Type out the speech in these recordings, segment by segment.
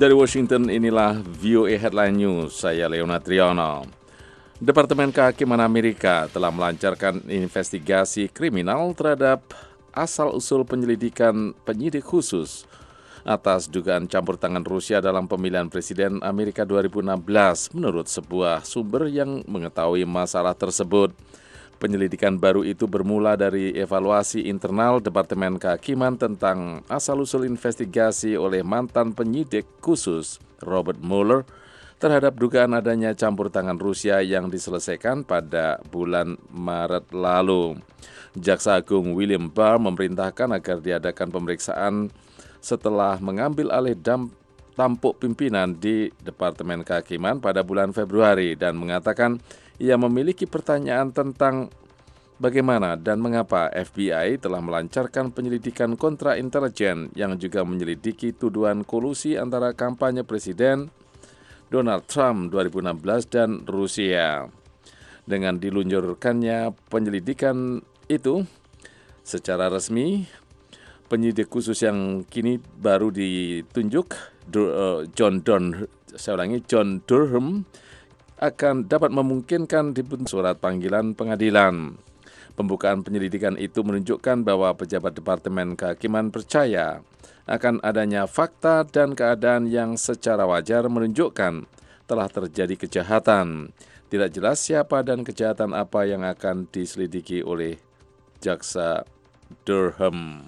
Dari Washington, inilah VOA Headline News, saya Leonard Triono. Departemen Kehakiman Amerika telah melancarkan investigasi kriminal terhadap asal-usul penyelidikan penyidik khusus atas dugaan campur tangan Rusia dalam pemilihan Presiden Amerika 2016 menurut sebuah sumber yang mengetahui masalah tersebut. Penyelidikan baru itu bermula dari evaluasi internal Departemen Kehakiman tentang asal-usul investigasi oleh mantan penyidik khusus Robert Mueller terhadap dugaan adanya campur tangan Rusia yang diselesaikan pada bulan Maret lalu. Jaksa Agung William Barr memerintahkan agar diadakan pemeriksaan setelah mengambil alih tampuk pimpinan di Departemen Kehakiman pada bulan Februari dan mengatakan ia memiliki pertanyaan tentang bagaimana dan mengapa FBI telah melancarkan penyelidikan kontra intelijen yang juga menyelidiki tuduhan kolusi antara kampanye Presiden Donald Trump 2016 dan Rusia. Dengan diluncurkannya penyelidikan itu secara resmi, penyidik khusus yang kini baru ditunjuk, John Durham, akan dapat memungkinkan dibentuk surat panggilan pengadilan. Pembukaan penyelidikan itu menunjukkan bahwa pejabat Departemen Kehakiman percaya akan adanya fakta dan keadaan yang secara wajar menunjukkan telah terjadi kejahatan. Tidak jelas siapa dan kejahatan apa yang akan diselidiki oleh Jaksa Durham.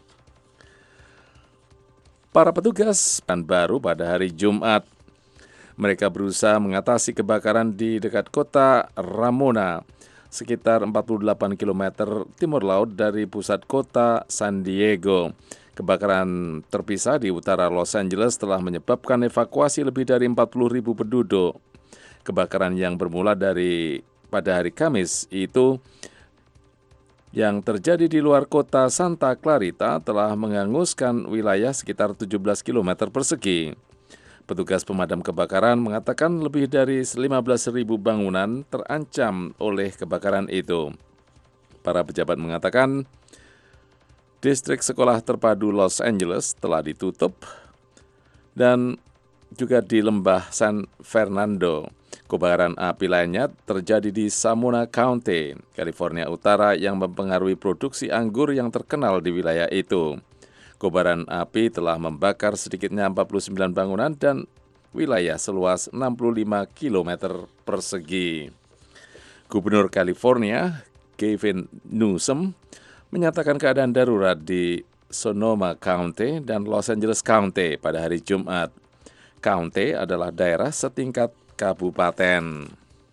Para petugas baru pada hari Jumat. Mereka berusaha mengatasi kebakaran di dekat kota Ramona, sekitar 48 km timur laut dari pusat kota San Diego. Kebakaran terpisah di utara Los Angeles telah menyebabkan evakuasi lebih dari 40.000 penduduk. Kebakaran yang bermula pada hari Kamis itu yang terjadi di luar kota Santa Clarita telah menghanguskan wilayah sekitar 17 km persegi. Petugas pemadam kebakaran mengatakan lebih dari 15.000 bangunan terancam oleh kebakaran itu. Para pejabat mengatakan distrik sekolah terpadu Los Angeles telah ditutup dan juga di lembah San Fernando. Kobaran api lainnya terjadi di Sonoma County, California Utara yang mempengaruhi produksi anggur yang terkenal di wilayah itu. Kobaran api telah membakar sedikitnya 49 bangunan dan wilayah seluas 65 km persegi. Gubernur California, Gavin Newsom, menyatakan keadaan darurat di Sonoma County dan Los Angeles County pada hari Jumat. County adalah daerah setingkat kabupaten.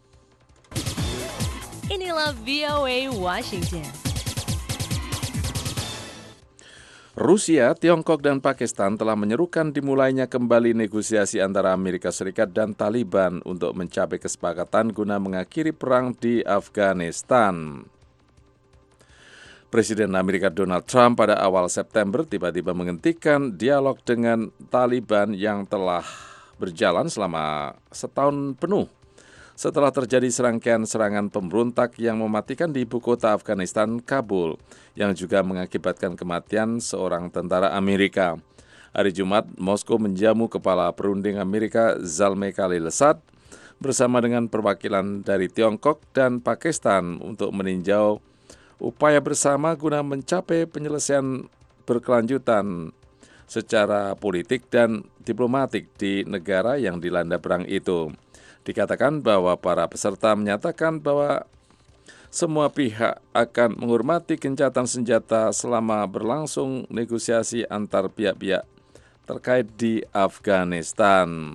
Inilah VOA Washington. Rusia, Tiongkok, dan Pakistan telah menyerukan dimulainya kembali negosiasi antara Amerika Serikat dan Taliban untuk mencapai kesepakatan guna mengakhiri perang di Afghanistan. Presiden Amerika Donald Trump pada awal September tiba-tiba menghentikan dialog dengan Taliban yang telah berjalan selama setahun penuh setelah terjadi serangkaian serangan pemberontak yang mematikan di ibu kota Afghanistan, Kabul, yang juga mengakibatkan kematian seorang tentara Amerika. Hari Jumat, Moskow menjamu Kepala Perunding Amerika Zalmay Khalilzad bersama dengan perwakilan dari Tiongkok dan Pakistan untuk meninjau upaya bersama guna mencapai penyelesaian berkelanjutan secara politik dan diplomatik di negara yang dilanda perang itu. Dikatakan bahwa para peserta menyatakan bahwa semua pihak akan menghormati gencatan senjata selama berlangsung negosiasi antar pihak-pihak terkait di Afghanistan.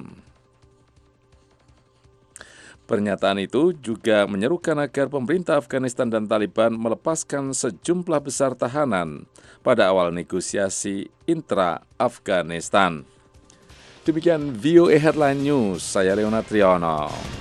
Pernyataan itu juga menyerukan agar pemerintah Afghanistan dan Taliban melepaskan sejumlah besar tahanan pada awal negosiasi intra-Afghanistan. Demikian VOA Headline News, saya Leonard Triono.